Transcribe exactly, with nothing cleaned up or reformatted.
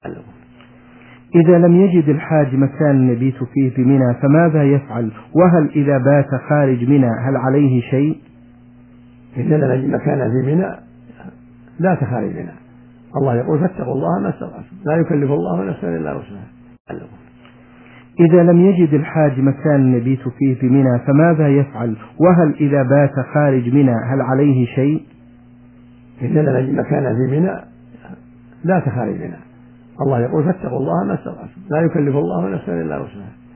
إذا لم يجد الحاج مكان يبيت فيه بمنى فماذا يفعل؟ وهل إذا بات خارج منى هل عليه شيء؟ إذا لم يجد مكان في منى لا تخارج منى. الله يقول فاتقوا الله ما استطعتم لا يكلف الله نفسا إلا وسعها. إذا لم يجد الحاج مكان يبيت فيه بمنى فماذا يفعل؟ وهل إذا بات خارج منى هل عليه شيء؟ إذا لم يجد مكان في منى لا تخارج منى. الله يقول فاتقوا الله ما استطعتم لا يكلف الله نفسا إلا وسعها.